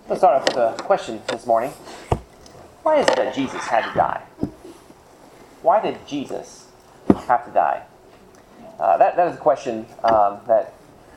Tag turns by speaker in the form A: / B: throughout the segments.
A: Let's start off with a question this morning. Why is it that Jesus had to die? Why did Jesus have to die? That is a question that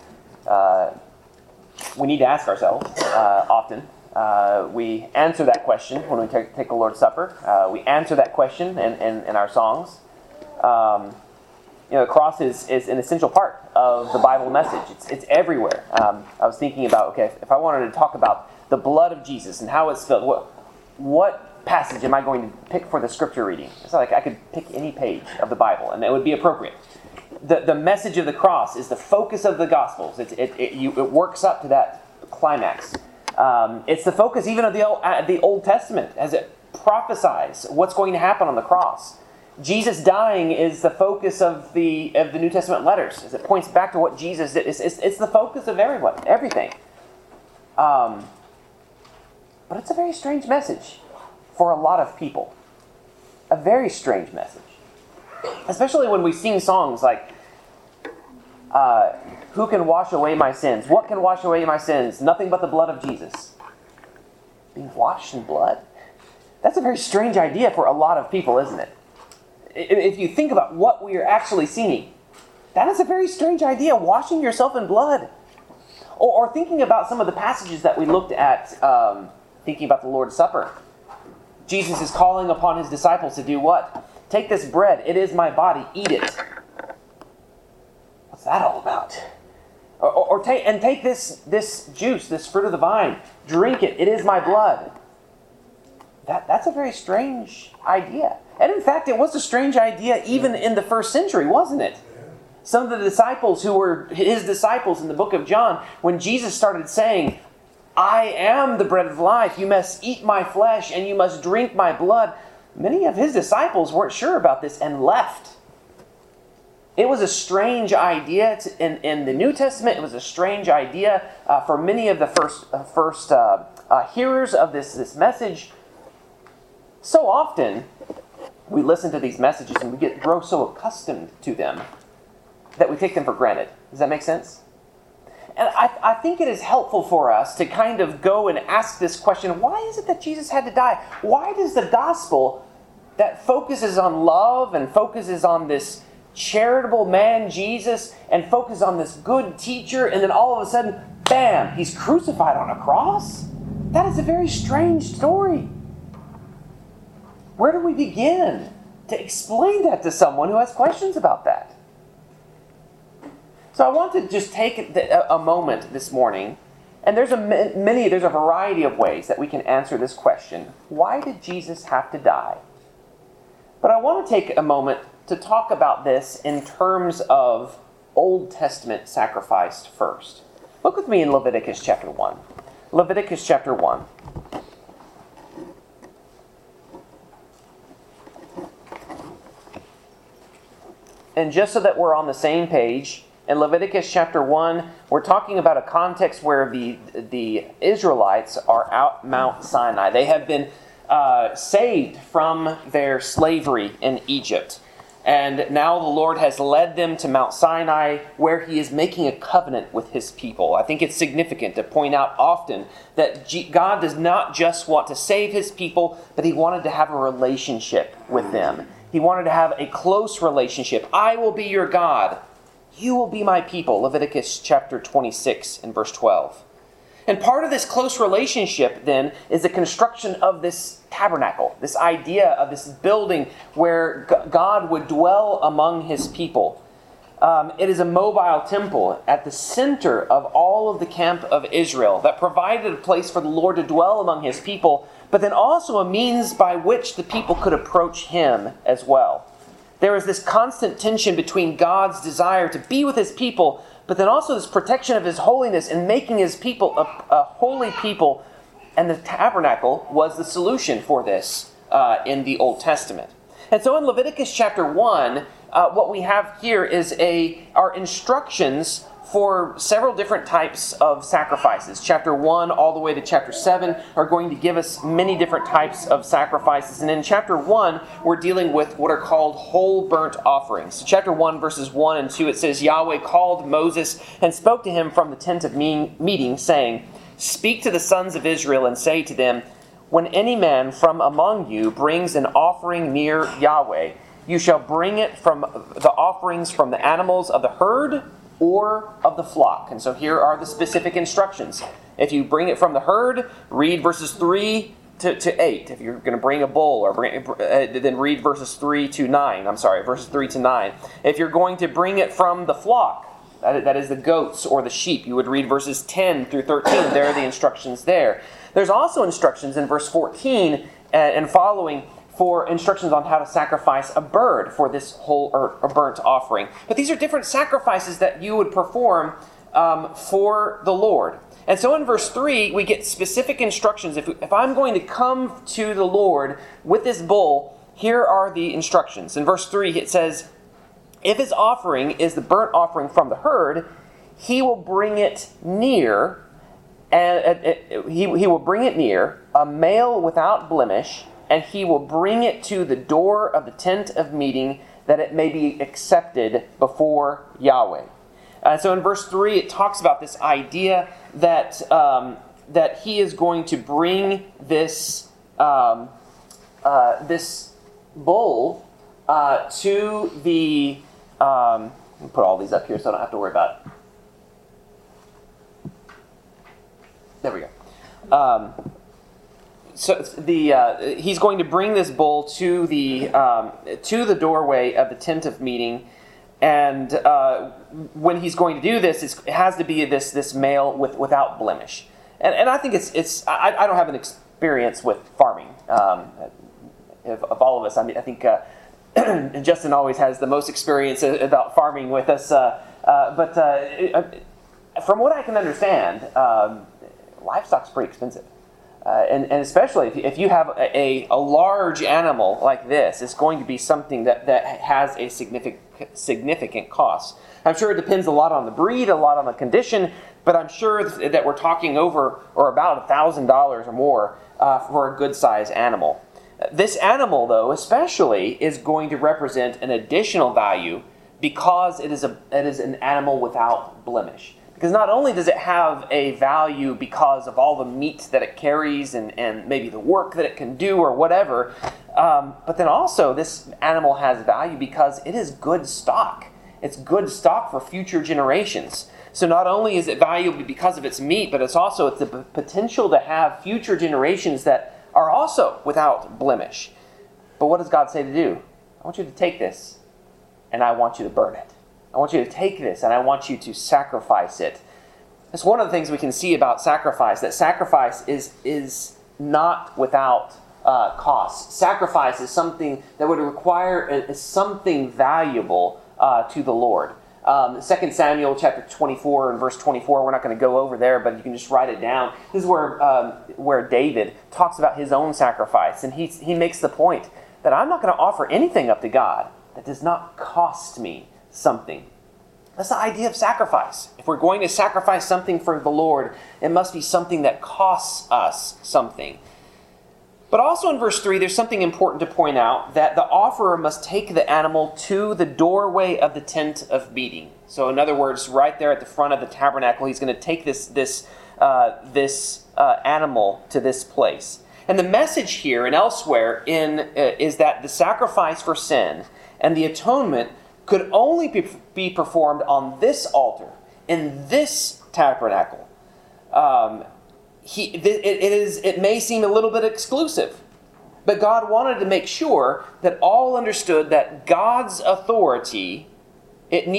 A: we need to ask ourselves often. We answer that question when we take the Lord's Supper. We answer that question in our songs. The cross is an essential part of the Bible message. It's everywhere. I was thinking about, if I wanted to talk about the blood of Jesus and how it's spilled, what passage am I going to pick for the scripture reading? It's not like I could pick any page of the Bible, and it would be appropriate. The message of the cross is the focus of the Gospels. It works up to that climax. It's the focus even of the Old Testament as it prophesies what's going to happen on the cross. Jesus dying is the focus of the New Testament letters, as it points back to what Jesus did. It's the focus of everything. But it's a very strange message for a lot of people. A very strange message. Especially when we sing songs like, who can wash away my sins? What can wash away my sins? Nothing but the blood of Jesus. Being washed in blood? That's a very strange idea for a lot of people, isn't it? If you think about what we are actually singing, that is a very strange idea, washing yourself in blood. Or thinking about some of the passages that we looked at, thinking about the Lord's Supper. Jesus is calling upon his disciples to do what? Take this bread, it is my body, eat it. What's that all about? Take this juice, this fruit of the vine, drink it, it is my blood. That's a very strange idea. And in fact, it was a strange idea even in the first century, wasn't it? Some of the disciples who were his disciples in the book of John, when Jesus started saying, I am the bread of life, you must eat my flesh and you must drink my blood, many of his disciples weren't sure about this and left. It was a strange idea in the New Testament. It was a strange idea for many of the first hearers of this message. So often, we listen to these messages and we grow so accustomed to them that we take them for granted. Does that make sense? And I think it is helpful for us to kind of go and ask this question, why is it that Jesus had to die? Why does the gospel that focuses on love and focuses on this charitable man, Jesus, and focuses on this good teacher, and then all of a sudden, bam, he's crucified on a cross? That is a very strange story. Where do we begin to explain that to someone who has questions about that? So I want to just take a moment this morning, and there's a variety of ways that we can answer this question. Why did Jesus have to die? But I want to take a moment to talk about this in terms of Old Testament sacrifice first. Look with me in Leviticus chapter 1. Leviticus chapter 1. And just so that we're on the same page, in Leviticus chapter 1, we're talking about a context where the Israelites are out Mount Sinai. They have been saved from their slavery in Egypt. And now the Lord has led them to Mount Sinai, where he is making a covenant with his people. I think it's significant to point out often that God does not just want to save his people, but he wanted to have a relationship with them. He wanted to have a close relationship. I will be your God. You will be my people. Leviticus chapter 26 and verse 12. And part of this close relationship, then, is the construction of this tabernacle, this idea of this building where God would dwell among his people. It is a mobile temple at the center of all of the camp of Israel that provided a place for the Lord to dwell among his people, but then also a means by which the people could approach him as well. There is this constant tension between God's desire to be with his people, but then also this protection of his holiness and making his people a holy people. And the tabernacle was the solution for this in the Old Testament. And so in Leviticus chapter 1, what we have here is our instructions for several different types of sacrifices. Chapter 1 all the way to chapter 7 are going to give us many different types of sacrifices. And in chapter 1, we're dealing with what are called whole burnt offerings. So chapter 1, verses 1 and 2, it says, Yahweh called Moses and spoke to him from the tent of meeting, saying, "Speak to the sons of Israel and say to them, when any man from among you brings an offering near Yahweh, you shall bring it from the offerings from the animals of the herd or of the flock." And so here are the specific instructions. If you bring it from the herd, read verses 3 to 8. If you're going to bring a bull, then read verses 3 to 9. Verses 3 to 9. If you're going to bring it from the flock, that is the goats or the sheep, you would read verses 10 through 13. There are the instructions there. There's also instructions in verse 14 and following for instructions on how to sacrifice a bird for this whole or burnt offering. But these are different sacrifices that you would perform for the Lord. And so in verse 3, we get specific instructions. If I'm going to come to the Lord with this bull, here are the instructions. In verse 3, it says, "If his offering is the burnt offering from the herd, he will bring it near, he will bring it near, a male without blemish, and he will bring it to the door of the tent of meeting, that it may be accepted before Yahweh." So in verse 3, it talks about this idea that that he is going to bring this this bull to the. Let me put all these up here so I don't have to worry about it. There we go. So he's going to bring this bull to the doorway of the tent of meeting, and when he's going to do this, it has to be this male without blemish. And I think I don't have an experience with farming. Of all of us, I think Justin always has the most experience about farming with us. But from what I can understand, livestock's pretty expensive. And especially if you have a large animal like this, it's going to be something that has a significant cost. I'm sure it depends a lot on the breed, a lot on the condition, but I'm sure that we're talking over or about $1,000 or more for a good size animal. This animal, though, especially, is going to represent an additional value because it is an animal without blemish. Because not only does it have a value because of all the meat that it carries and maybe the work that it can do or whatever, but then also this animal has value because it is good stock. It's good stock for future generations. So not only is it valuable because of its meat, but it's the potential to have future generations that are also without blemish. But what does God say to do? I want you to take this and I want you to burn it. I want you to take this and I want you to sacrifice it. That's one of the things we can see about sacrifice, that sacrifice is not without cost. Sacrifice is something that would require something valuable to the Lord. 2 Samuel chapter 24 and verse 24, we're not going to go over there, but you can just write it down. This is where David talks about his own sacrifice, and he makes the point that I'm not going to offer anything up to God that does not cost me something. That's the idea of sacrifice. If we're going to sacrifice something for the Lord, it must be something that costs us something. But also in verse 3, there's something important to point out, that the offerer must take the animal to the doorway of the tent of meeting. So in other words, right there at the front of the tabernacle, he's going to take this animal to this place. And the message here and elsewhere is that the sacrifice for sin and the atonement could only be performed on this altar, in this tabernacle. It may seem a little bit exclusive, but God wanted to make sure that all understood that God's authority, it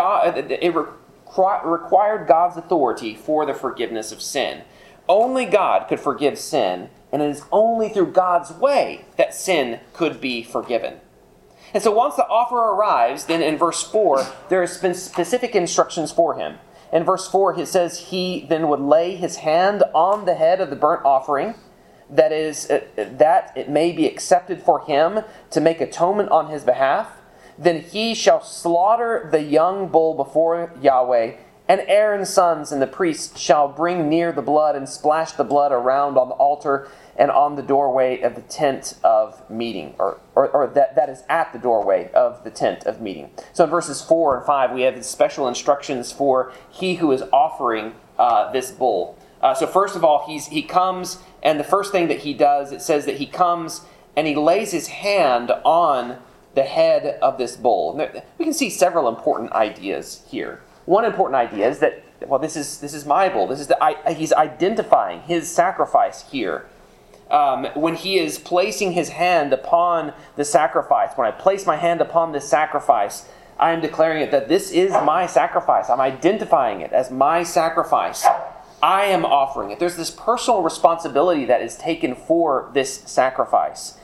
A: required God's authority for the forgiveness of sin. Only God could forgive sin, and it is only through God's way that sin could be forgiven. And so once the offerer arrives, then in verse 4, there has been specific instructions for him. In verse 4, it says he then would lay his hand on the head of the burnt offering, that it may be accepted for him to make atonement on his behalf. Then he shall slaughter the young bull before Yahweh, and Aaron's sons and the priests shall bring near the blood and splash the blood around on the altar and on the doorway of the tent of meeting, or that is at the doorway of the tent of meeting. So in verses 4 and 5, we have special instructions for he who is offering this bull. So first of all, he comes, and the first thing that he does, it says that he comes and he lays his hand on the head of this bull. We can see several important ideas here. One important idea is that, well, this is my bull. He's identifying his sacrifice here. When he is placing his hand upon the sacrifice, when I place my hand upon this sacrifice, I am declaring it that this is my sacrifice. I'm identifying it as my sacrifice. I am offering it. There's this personal responsibility that is taken for this sacrifice.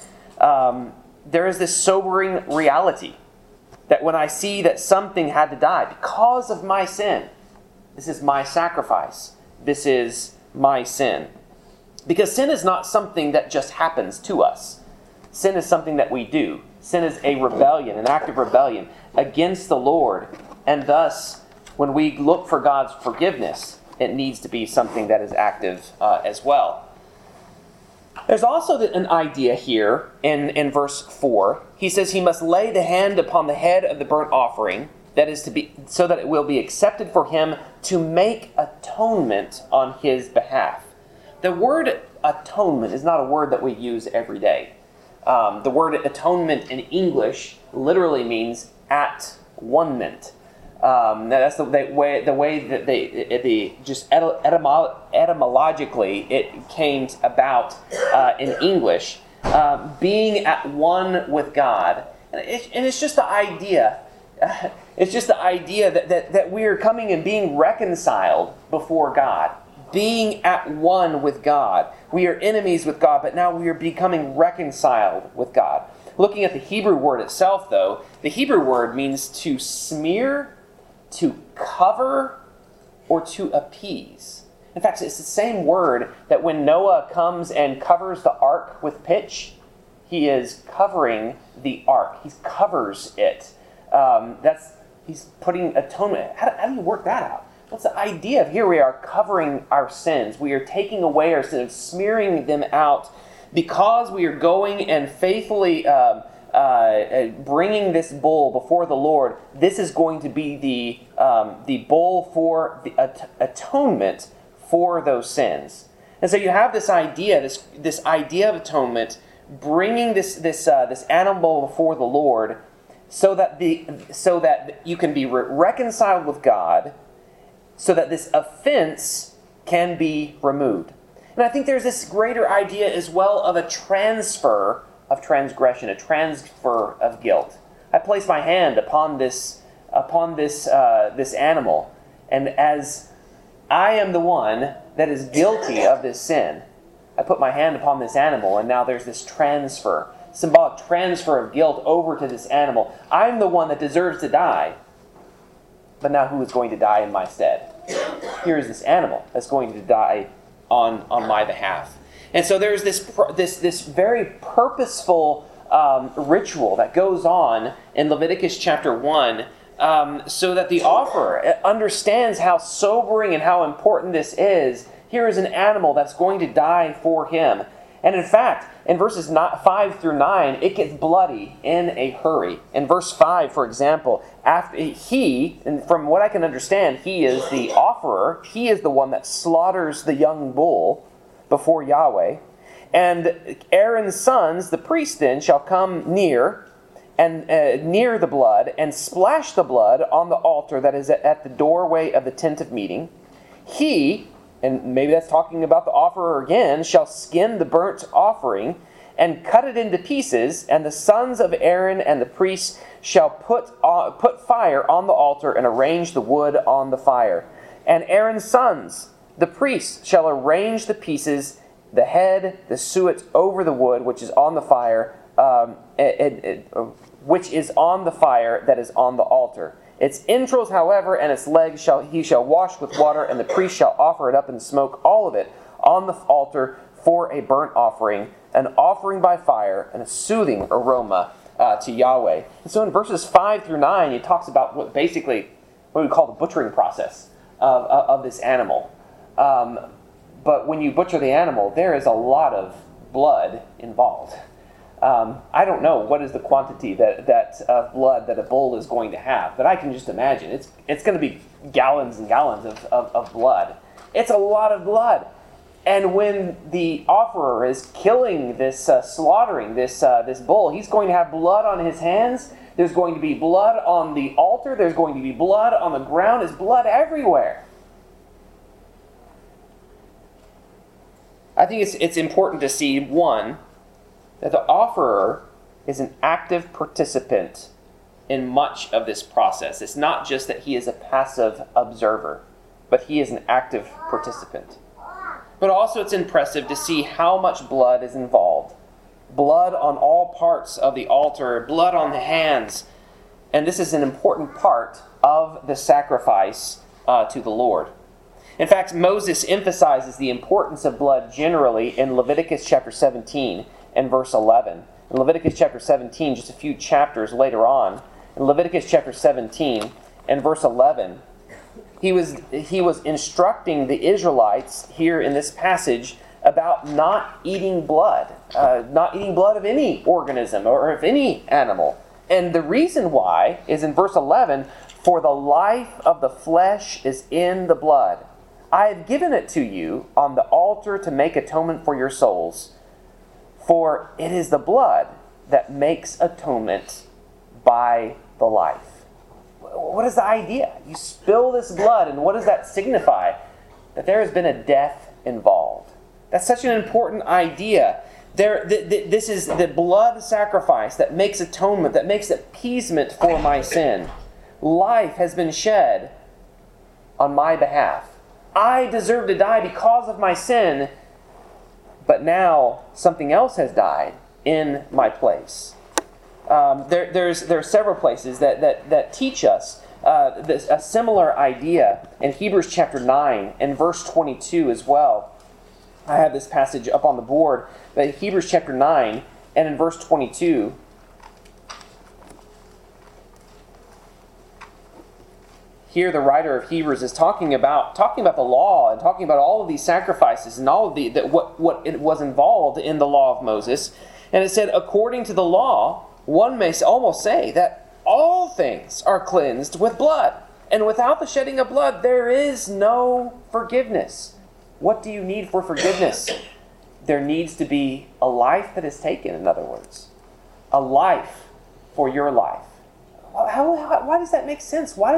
A: There is this sobering reality that when I see that something had to die because of my sin, this is my sacrifice. This is my sin. Because sin is not something that just happens to us. Sin is something that we do. Sin is a rebellion, an act of rebellion against the Lord. And thus, when we look for God's forgiveness, it needs to be something that is active as well. There's also an idea here in verse 4. He says he must lay the hand upon the head of the burnt offering, that is to be, so that it will be accepted for him to make atonement on his behalf. The word atonement is not a word that we use every day. The word atonement in English literally means at one-ment. That's the way that just etymologically it came about in English, being at one with God, and it's just the idea. It's just the idea that we are coming and being reconciled before God, being at one with God. We are enemies with God, but now we are becoming reconciled with God. Looking at the Hebrew word itself, though, the Hebrew word means to smear, to cover, or to appease. In fact, it's the same word that when Noah comes and covers the ark with pitch, he is covering the ark. He covers it. He's putting atonement. How do you work that out? What's the idea of here we are covering our sins? We are taking away our sins, smearing them out, because we are going and faithfully bringing this bull before the Lord. This is going to be the bull for the atonement for those sins. And so you have this idea, this idea of atonement, bringing this animal before the Lord, so that you can be reconciled with God, so that this offense can be removed. And I think there's this greater idea as well of a transfer of transgression, a transfer of guilt. I place my hand upon this animal, and as I am the one that is guilty of this sin, I put my hand upon this animal, and now there's this transfer, symbolic transfer of guilt over to this animal. I'm the one that deserves to die, but now who is going to die in my stead? Here is this animal that's going to die on my behalf. And so there's this very purposeful ritual that goes on in Leviticus chapter 1, so that the offerer understands how sobering and how important this is. Here is an animal that's going to die for him. And in fact, in verses 5 through 9, it gets bloody in a hurry. In verse 5, for example, and from what I can understand, he is the offerer. He is the one that slaughters the young bull before Yahweh. And Aaron's sons, the priests then, shall come near the blood and splash the blood on the altar that is at the doorway of the tent of meeting. He, and maybe that's talking about the offerer again, shall skin the burnt offering and cut it into pieces, and the sons of Aaron and the priests shall put fire on the altar and arrange the wood on the fire. And Aaron's sons, the priests, shall arrange the pieces, the head, the suet over the wood which is on the fire, which is on the fire that is on the altar. Its entrails, however, and its legs he shall wash with water, and the priest shall offer it up in smoke, all of it, on the altar for a burnt offering, an offering by fire, and a soothing aroma to Yahweh. And so in verses 5 through 9, it talks about what we call the butchering process of this animal. But when you butcher the animal, there is a lot of blood involved. I don't know what is the quantity that blood that a bull is going to have, but I can just imagine it's going to be gallons and gallons of blood. It's a lot of blood. And when the offerer is killing this, slaughtering this bull, he's going to have blood on his hands. There's going to be blood on the altar. There's going to be blood on the ground. There's blood everywhere. I think it's important to see, one, that the offerer is an active participant in much of this process. It's not just that he is a passive observer, but he is an active participant. But also it's impressive to see how much blood is involved. Blood on all parts of the altar, blood on the hands. And this is an important part of the sacrifice to the Lord. In fact, Moses emphasizes the importance of blood generally in Leviticus chapter 17 and verse 11. In Leviticus chapter 17, just a few chapters later on, in Leviticus chapter 17 and verse 11, he was instructing the Israelites here in this passage about not eating blood of any organism or of any animal. And the reason why is in verse 11, "For the life of the flesh is in the blood. I have given it to you on the altar to make atonement for your souls. For it is the blood that makes atonement by the life." What is the idea? You spill this blood, and what does that signify? That there has been a death involved. That's such an important idea. This is the blood sacrifice that makes atonement, that makes appeasement for my sin. Life has been shed on my behalf. I deserve to die because of my sin, but now something else has died in my place. There are several places that teach us a similar idea in Hebrews chapter 9 and verse 22 as well. I have this passage up on the board, but in Hebrews chapter 9 and in verse 22, here the writer of Hebrews is talking about the law and talking about all of these sacrifices and all of what it was involved in the law of Moses. And it said, according to the law, one may almost say that all things are cleansed with blood. And without the shedding of blood, there is no forgiveness. What do you need for forgiveness? There needs to be a life that is taken, in other words. A life for your life. Why does that make sense? Why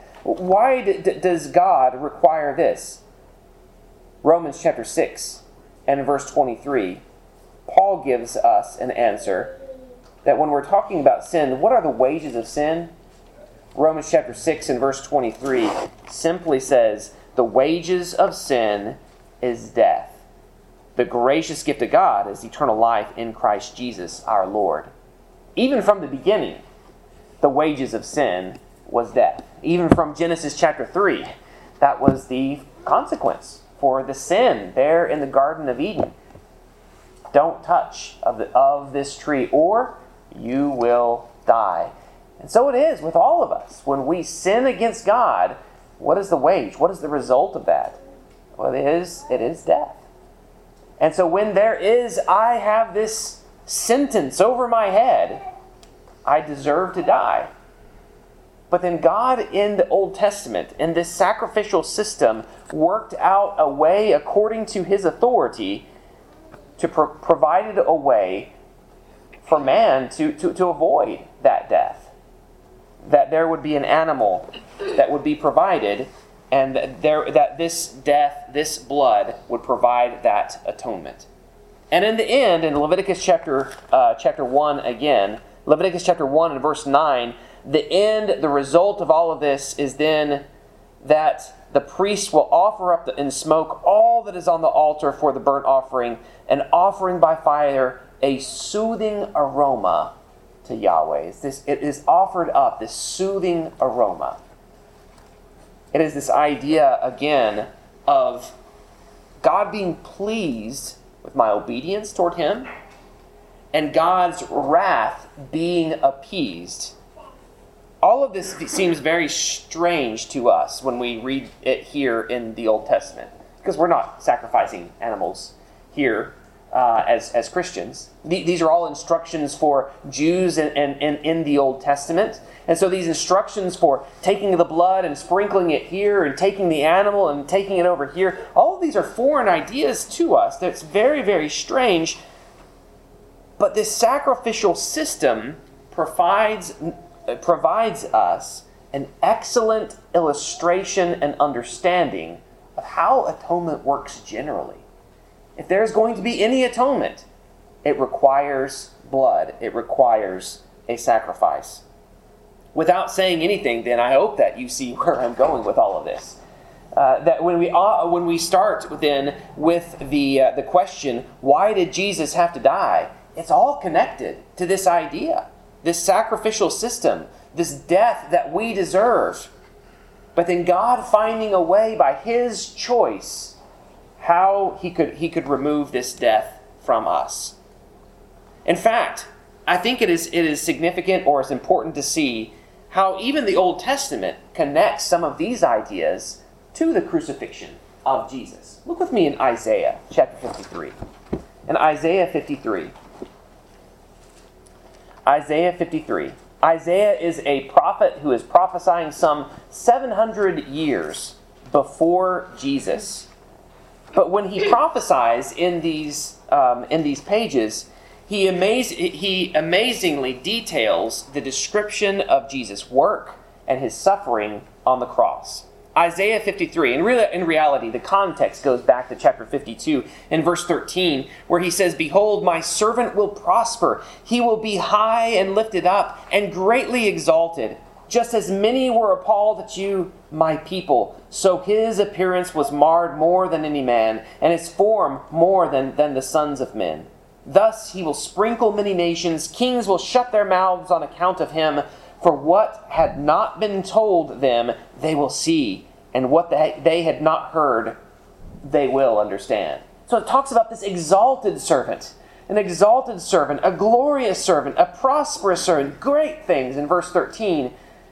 A: does God require this? Romans chapter 6 and verse 23, Paul gives us an answer that when we're talking about sin, what are the wages of sin? Romans chapter 6 and verse 23 simply says, the wages of sin is death. The gracious gift of God is eternal life in Christ Jesus our Lord. Even from the beginning, the wages of sin was death. Even from Genesis chapter 3, that was the consequence for the sin there in the Garden of Eden. Don't touch of this tree, or you will die. And so it is with all of us. When we sin against God, what is the wage? What is the result of that? Well, it is death. And so when I have this sentence over my head, I deserve to die. But then God in the Old Testament, in this sacrificial system, worked out a way according to His authority to provide a way for man to avoid that death. That there would be an animal that would be provided, and that this death, this blood, would provide that atonement. And in the end, in Leviticus chapter 1 again, Leviticus chapter 1 and verse 9, the result of all of this is then that the priest will offer up in smoke all that is on the altar for the burnt offering, an offering by fire, a soothing aroma to Yahweh. It is offered up, this soothing aroma. It is this idea, again, of God being pleased with my obedience toward Him, and God's wrath being appeased. All of this seems very strange to us when we read it here in the Old Testament, because we're not sacrificing animals here. as Christians. These are all instructions for Jews in the Old Testament. And so these instructions for taking the blood and sprinkling it here and taking the animal and taking it over here, all of these are foreign ideas to us. That's very, very strange. But this sacrificial system provides us an excellent illustration and understanding of how atonement works generally. If there's going to be any atonement, it requires blood. It requires a sacrifice. Without saying anything, then I hope that you see where I'm going with all of this. That when we start then with the question, why did Jesus have to die? It's all connected to this idea, this sacrificial system, this death that we deserve. But then God finding a way by His choice how He could remove this death from us. In fact, I think it is significant, or it's important to see how even the Old Testament connects some of these ideas to the crucifixion of Jesus. Look with me in Isaiah chapter 53. In Isaiah 53. Isaiah 53. Isaiah is a prophet who is prophesying some 700 years before Jesus. But when he prophesies in these pages, he amazingly details the description of Jesus' work and His suffering on the cross. Isaiah 53, and really, in reality, the context goes back to chapter 52 in verse 13, where he says, "Behold, my servant will prosper. He will be high and lifted up and greatly exalted. Just as many were appalled at you, my people, so his appearance was marred more than any man, and his form more than the sons of men. Thus he will sprinkle many nations. Kings will shut their mouths on account of him. For what had not been told them, they will see, and what they had not heard, they will understand." So it talks about this exalted servant, a glorious servant, a prosperous servant, great things in verse 13.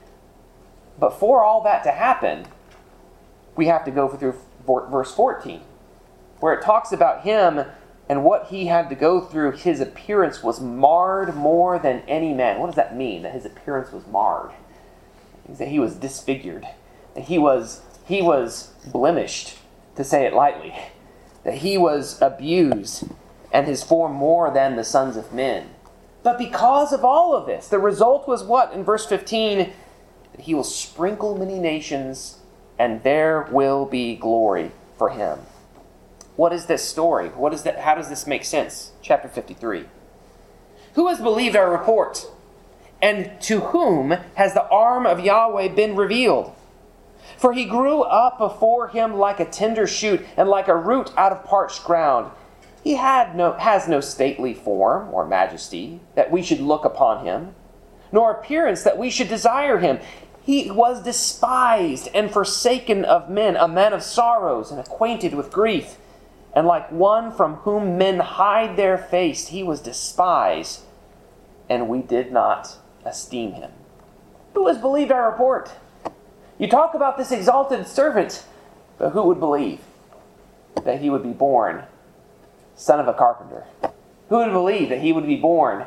A: But for all that to happen, we have to go through verse 14, where it talks about him and what he had to go through. His appearance was marred more than any man. What does that mean, that his appearance was marred? It means that he was disfigured, that he was blemished, to say it lightly, that he was abused, and his form more than the sons of men. But because of all of this, the result was what? In verse 15, that he will sprinkle many nations, and there will be glory for him. What is this story? How does this make sense? Chapter 53. Who has believed our report? And to whom has the arm of Yahweh been revealed? For he grew up before him like a tender shoot, and like a root out of parched ground. He has no stately form or majesty, that we should look upon him, nor appearance that we should desire him. He was despised and forsaken of men, a man of sorrows and acquainted with grief. And like one from whom men hide their face, he was despised, and we did not esteem him. Who has believed our report? You talk about this exalted servant, but who would believe that he would be born son of a carpenter? Who would believe that he would be born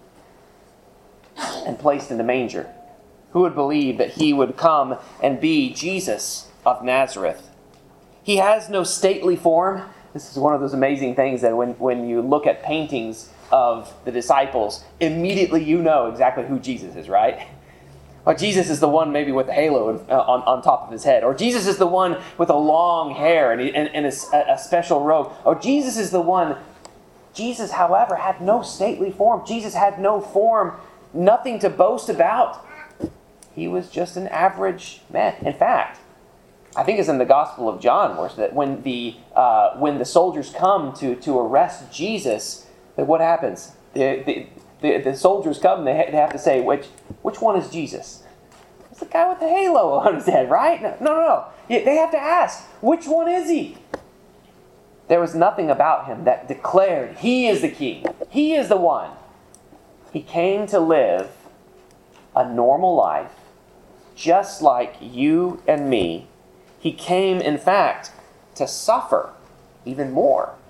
A: and placed in the manger? Who would believe that he would come and be Jesus of Nazareth? He has no stately form. This is one of those amazing things that when you look at paintings of the disciples, immediately you know exactly who Jesus is, right? Or Jesus is the one maybe with a halo on top of his head. Or Jesus is the one with a long hair and a special robe. Or Jesus is the one. Jesus, however, had no stately form. Jesus had no form, nothing to boast about. He was just an average man. In fact, I think it's in the Gospel of John, where that when the soldiers come to arrest Jesus, that what happens? The soldiers come. They have to say, which one is Jesus? It's the guy with the halo on his head, right? No. They have to ask, which one is he? There was nothing about him that declared he is the king. He is the one. He came to live a normal life, just like you and me. He came, in fact, to suffer even more.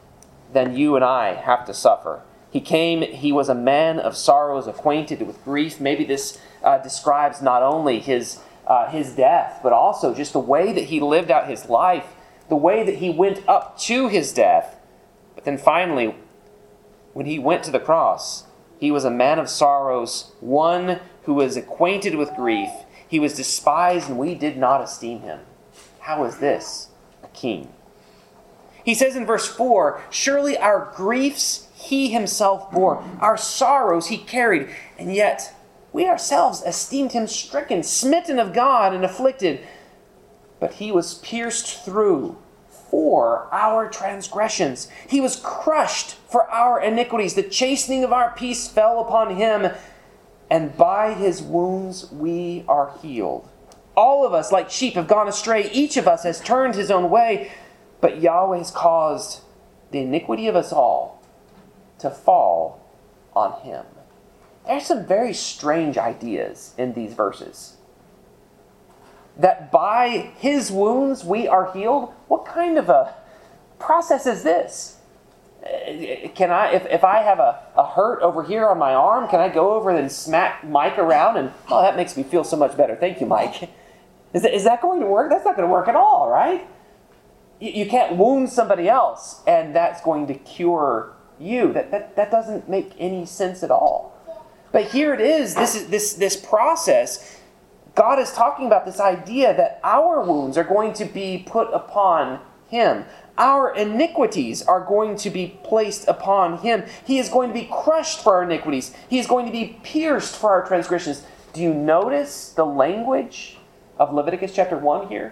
A: than you and I have to suffer. He came, he was a man of sorrows, acquainted with grief. Maybe this describes not only his death, but also just the way that he lived out his life, the way that he went up to his death. But then finally, when he went to the cross, he was a man of sorrows, one who was acquainted with grief. He was despised, and we did not esteem him. How is this a king? He says in verse 4, surely our griefs he himself bore, our sorrows he carried, and yet we ourselves esteemed him stricken, smitten of God, and afflicted. But he was pierced through for our transgressions. He was crushed for our iniquities. The chastening of our peace fell upon him, and by his wounds we are healed. All of us, like sheep, have gone astray. Each of us has turned his own way, but Yahweh has caused the iniquity of us all to fall on him. There's some very strange ideas in these verses. That by his wounds we are healed? What kind of a process is this? Can I, if I have a hurt over here on my arm, can I go over and smack Mike around and, oh, that makes me feel so much better. Thank you, Mike. Is that going to work? That's not going to work at all, right? You can't wound somebody else and that's going to cure you. That doesn't make any sense at all. But here it is. This process. God is talking about this idea that our wounds are going to be put upon him. Our iniquities are going to be placed upon him. He is going to be crushed for our iniquities. He is going to be pierced for our transgressions. Do you notice the language of Leviticus chapter 1 here?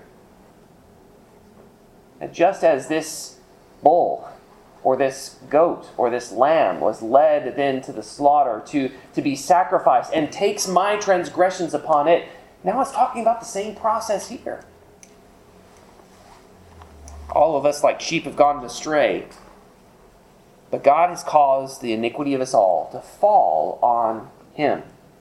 A: And just as this bull or this goat or this lamb was led then to the slaughter to be sacrificed and takes my transgressions upon it, now it's talking about the same process here. All of us like sheep have gone astray, but God has caused the iniquity of us all to fall on him.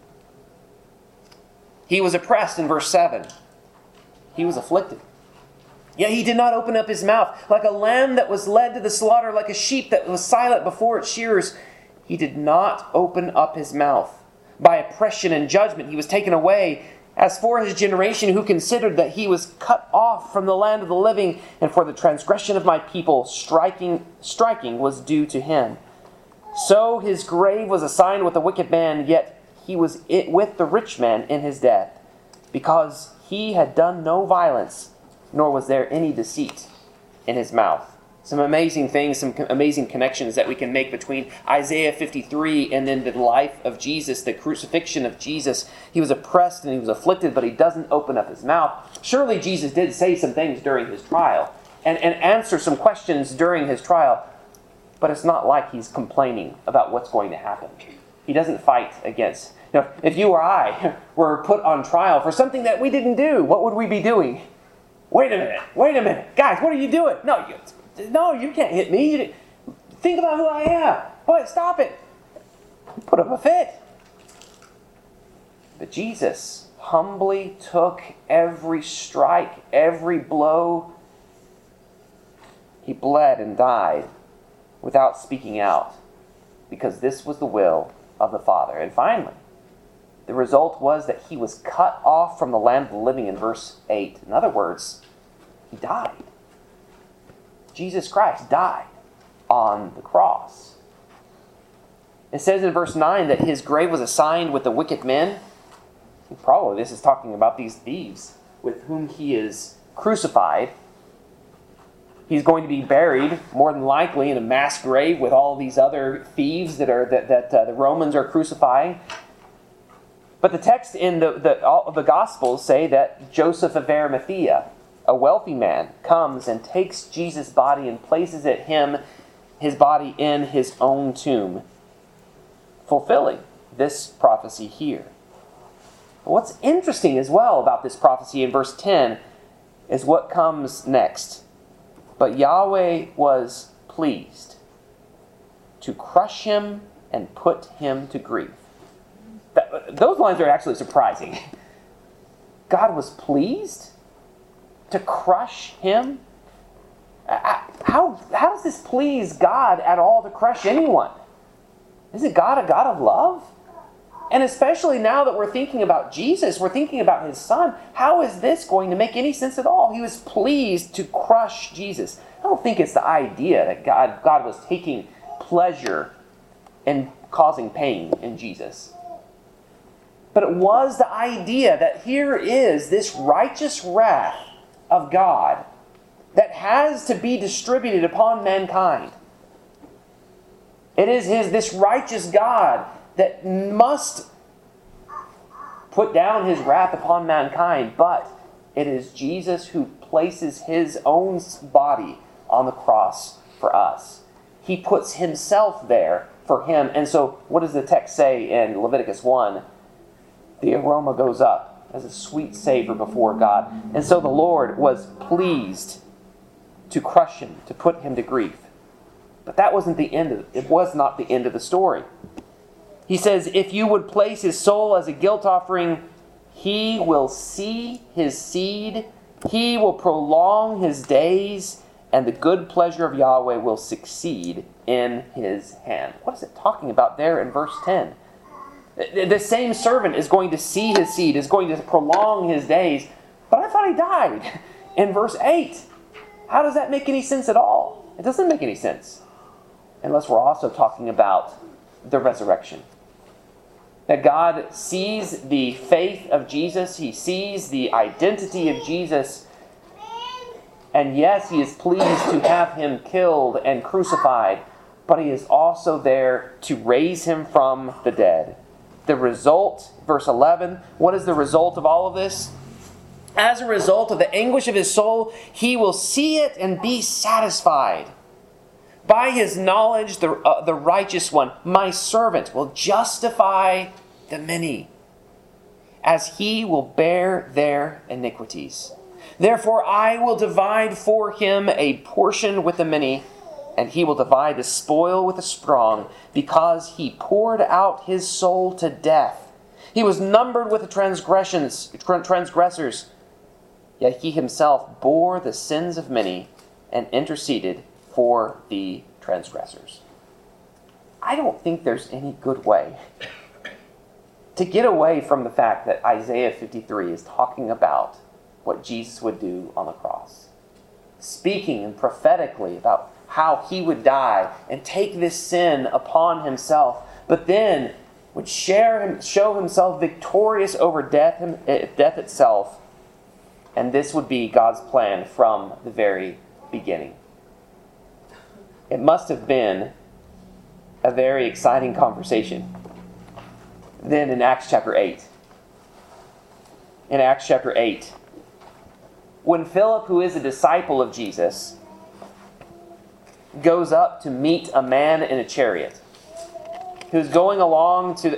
A: He was oppressed in verse 7. He was afflicted. Yet he did not open up his mouth. Like a lamb that was led to the slaughter, like a sheep that was silent before its shearers, he did not open up his mouth. By oppression and judgment he was taken away. As for his generation, who considered that he was cut off from the land of the living, and for the transgression of my people, striking was due to him. So his grave was assigned with a wicked man, yet he was with the rich man in his death, because he had done no violence, nor was there any deceit in his mouth. Some amazing things, some amazing connections that we can make between Isaiah 53 and then the life of Jesus, the crucifixion of Jesus. He was oppressed and he was afflicted, but he doesn't open up his mouth. Surely Jesus did say some things during his trial and answer some questions during his trial, but it's not like he's complaining about what's going to happen. He doesn't fight against. Now, if you or I were put on trial for something that we didn't do, what would we be doing? Wait a minute. Guys, what are you doing? No, you can't hit me. Think about who I am. Wait, stop it. Put up a fit. But Jesus humbly took every strike, every blow. He bled and died without speaking out, because this was the will of the Father. And finally, the result was that he was cut off from the land of the living in verse 8. In other words, he died. Jesus Christ died on the cross. It says in verse 9 that his grave was assigned with the wicked men. Probably this is talking about these thieves with whom he is crucified. He's going to be buried, more than likely, in a mass grave with all these other thieves that the Romans are crucifying. But the text in the Gospels say that Joseph of Arimathea, a wealthy man, comes and takes Jesus' body and places his body in his own tomb, fulfilling this prophecy here. What's interesting as well about this prophecy in verse 10 is what comes next. But Yahweh was pleased to crush him and put him to grief. Those lines are actually surprising. God was pleased to crush him? How does this please God at all to crush anyone? Isn't God a God of love? And especially now that we're thinking about Jesus, we're thinking about his son, how is this going to make any sense at all? He was pleased to crush Jesus. I don't think it's the idea that God was taking pleasure in causing pain in Jesus. But it was the idea that here is this righteous wrath of God that has to be distributed upon mankind. It is this righteous God that must put down his wrath upon mankind, but it is Jesus who places his own body on the cross for us. He puts himself there for him. And so what does the text say in Leviticus 1? The aroma goes up as a sweet savor before God. And so the Lord was pleased to crush him, to put him to grief. But that wasn't the end of it. It was not the end of the story. He says, if you would place his soul as a guilt offering, he will see his seed, he will prolong his days, and the good pleasure of Yahweh will succeed in his hand. What is it talking about there in verse 10? The same servant is going to see his seed, is going to prolong his days. But I thought he died in verse 8. How does that make any sense at all? It doesn't make any sense. Unless we're also talking about the resurrection. That God sees the faith of Jesus. He sees the identity of Jesus. And yes, he is pleased to have him killed and crucified. But he is also there to raise him from the dead. The result, verse 11, what is the result of all of this? As a result of the anguish of his soul, he will see it and be satisfied. By his knowledge, the righteous one, my servant, will justify the many, as he will bear their iniquities. Therefore I will divide for him a portion with the many, and he will divide the spoil with the strong, because he poured out his soul to death. He was numbered with the transgressors, yet he himself bore the sins of many and interceded for the transgressors. I don't think there's any good way to get away from the fact that Isaiah 53 is talking about what Jesus would do on the cross. Speaking and prophetically about how he would die and take this sin upon himself, but then would show himself victorious over death itself. And this would be God's plan from the very beginning. It must have been a very exciting conversation. Then in Acts chapter 8. In Acts chapter 8, when Philip, who is a disciple of Jesus, goes up to meet a man in a chariot who's going along to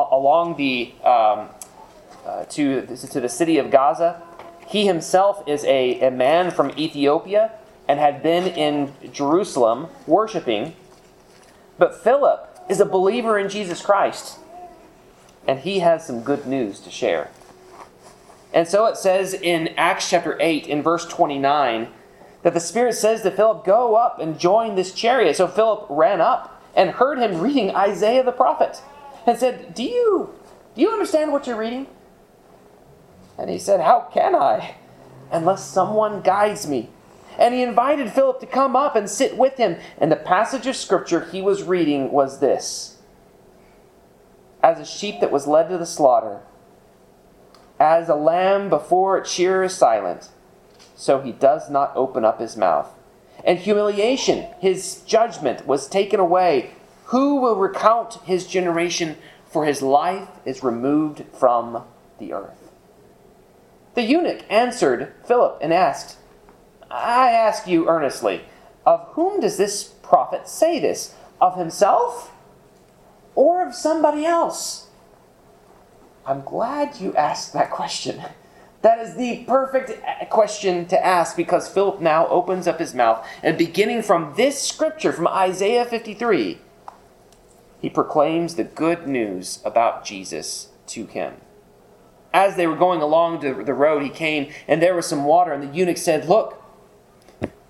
A: the city of Gaza. He himself is a man from Ethiopia and had been in Jerusalem worshiping. But Philip is a believer in Jesus Christ. And he has some good news to share. And so it says in Acts chapter 8, in verse 29, that the Spirit says to Philip, go up and join this chariot. So Philip ran up and heard him reading Isaiah the prophet. And said, do you understand what you're reading? And he said, how can I, unless someone guides me? And he invited Philip to come up and sit with him. And the passage of Scripture he was reading was this. As a sheep that was led to the slaughter, as a lamb before its shearer is silent, so he does not open up his mouth. And humiliation, his judgment, was taken away. Who will recount his generation? For his life is removed from the earth. The eunuch answered Philip and asked, I ask you earnestly, of whom does this prophet say this? Of himself or of somebody else? I'm glad you asked that question. That is the perfect question to ask, because Philip now opens up his mouth, and beginning from this scripture, from Isaiah 53, he proclaims the good news about Jesus to him. As they were going along the road, he came, and there was some water, and the eunuch said, look,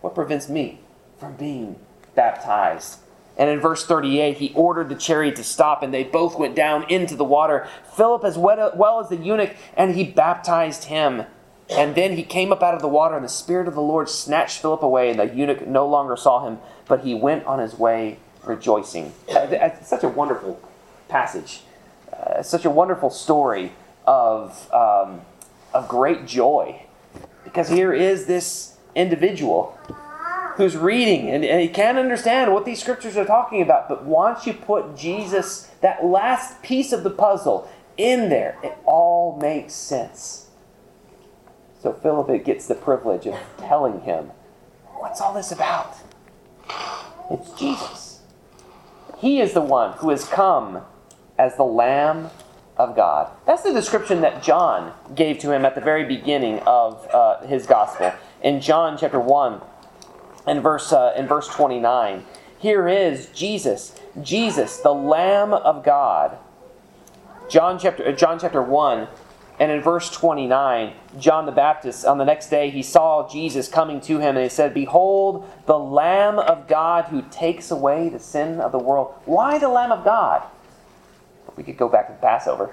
A: What prevents me from being baptized? And in verse 38, he ordered the chariot to stop, and they both went down into the water, Philip as well as the eunuch, and he baptized him. And then he came up out of the water, and the Spirit of the Lord snatched Philip away, and the eunuch no longer saw him, but he went on his way rejoicing. It's such a wonderful passage. Such a wonderful story of great joy. Because here is this individual who's reading, and he can't understand what these scriptures are talking about. But once you put Jesus, that last piece of the puzzle, in there, it all makes sense. So Philip gets the privilege of telling him, what's all this about? It's Jesus. He is the one who has come as the Lamb of God. That's the description that John gave to him at the very beginning of his gospel. In John chapter 1, in verse 29, here is Jesus, the Lamb of God. John chapter 1, and in verse 29, John the Baptist, on the next day, he saw Jesus coming to him, and he said, "Behold, the Lamb of God who takes away the sin of the world." Why the Lamb of God? We could go back to the Passover.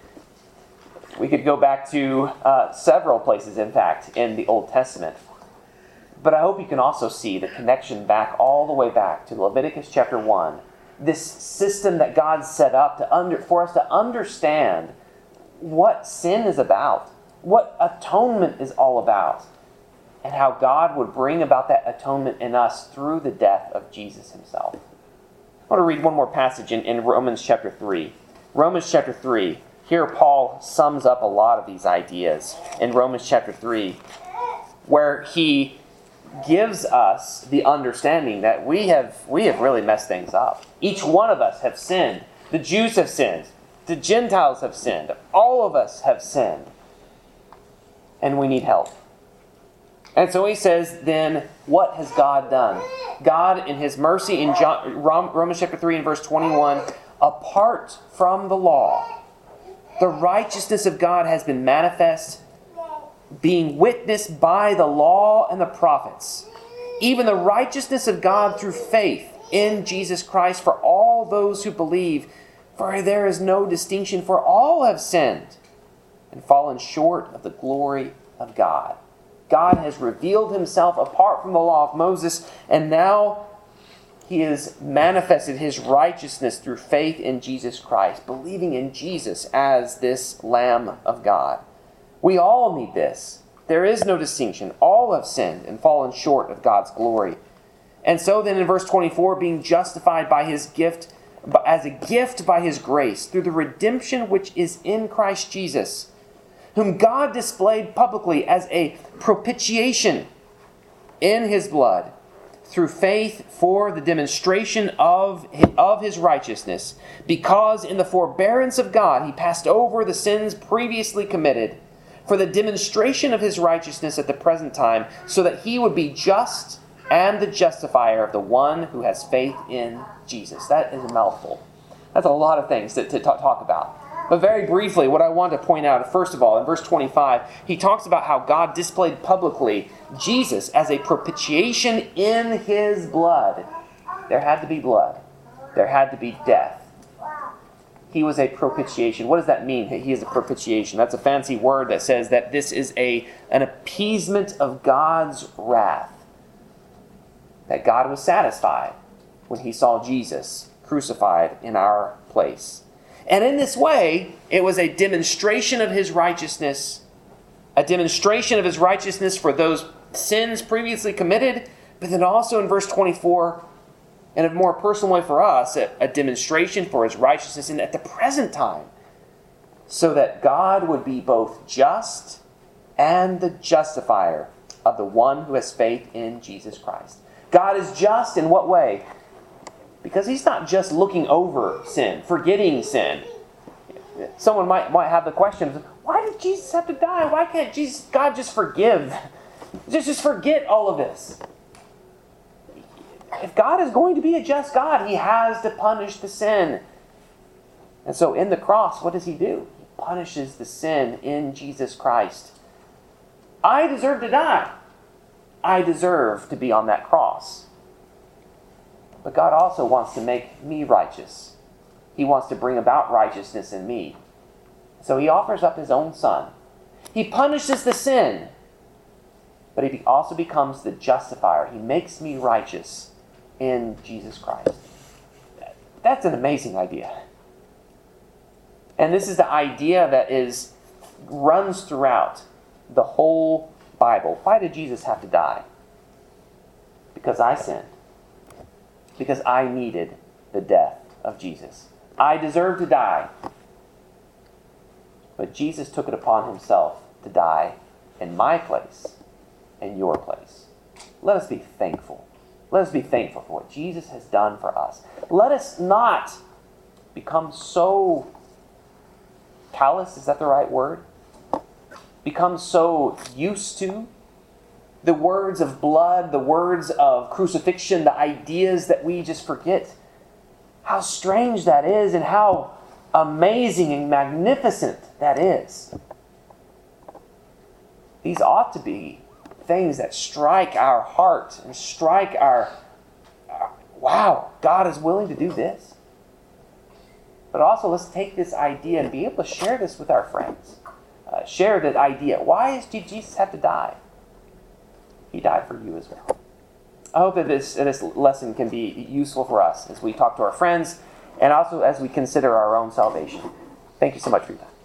A: We could go back to several places, in fact, in the Old Testament. But I hope you can also see the connection back, all the way back to Leviticus chapter 1. This system that God set up for us to understand what sin is about, what atonement is all about, and how God would bring about that atonement in us through the death of Jesus himself. I want to read one more passage in Romans chapter 3. Romans chapter 3. Here Paul sums up a lot of these ideas in Romans chapter 3, where he gives us the understanding that we have really messed things up. Each one of us have sinned. The Jews have sinned. The Gentiles have sinned. All of us have sinned. And we need help. And so he says, then, what has God done? God, in his mercy, in Romans chapter 3 and verse 21, apart from the law, the righteousness of God has been manifest, being witnessed by the law and the prophets, even the righteousness of God through faith in Jesus Christ for all those who believe. For there is no distinction, for all have sinned and fallen short of the glory of God. God has revealed himself apart from the law of Moses, and now he has manifested his righteousness through faith in Jesus Christ, believing in Jesus as this Lamb of God. We all need this. There is no distinction. All have sinned and fallen short of God's glory. And so then in verse 24, being justified by his gift, as a gift by his grace, through the redemption which is in Christ Jesus, whom God displayed publicly as a propitiation in his blood, through faith for the demonstration of his righteousness, because in the forbearance of God he passed over the sins previously committed, for the demonstration of his righteousness at the present time, so that he would be just and the justifier of the one who has faith in Jesus. That is a mouthful. That's a lot of things to talk about. But very briefly, what I want to point out, first of all, in verse 25, he talks about how God displayed publicly Jesus as a propitiation in his blood. There had to be blood. There had to be death. He was a propitiation. What does that mean? He is a propitiation. That's a fancy word that says that this is an appeasement of God's wrath. That God was satisfied when he saw Jesus crucified in our place. And in this way, it was a demonstration of his righteousness, a demonstration of his righteousness for those sins previously committed, but then also in verse 24, in a more personal way for us, a demonstration for his righteousness at the present time, so that God would be both just and the justifier of the one who has faith in Jesus Christ. God is just in what way? Because he's not just looking over sin, forgetting sin. Someone might have the question, why did Jesus have to die? Why can't God just forgive? Just forget all of this. If God is going to be a just God, he has to punish the sin. And so in the cross, what does he do? He punishes the sin in Jesus Christ. I deserve to die. I deserve to be on that cross. But God also wants to make me righteous. He wants to bring about righteousness in me. So he offers up his own Son. He punishes the sin, but he also becomes the justifier. He makes me righteous in Jesus Christ. That's an amazing idea. And this is the idea that runs throughout the whole Bible. Why did Jesus have to die? Because I sinned. Because I needed the death of Jesus. I deserve to die. But Jesus took it upon himself to die in my place, in your place. Let us be thankful. Let us be thankful for what Jesus has done for us. Let us not become so callous, is that the right word? Become so used to the words of blood, the words of crucifixion, the ideas that we just forget how strange that is and how amazing and magnificent that is. These ought to be things that strike our heart and strike our wow, God is willing to do this. But also, let's take this idea and be able to share this with our friends. Share that idea. Why did Jesus have to die? He died for you as well. I hope that this lesson can be useful for us as we talk to our friends and also as we consider our own salvation. Thank you so much for your time.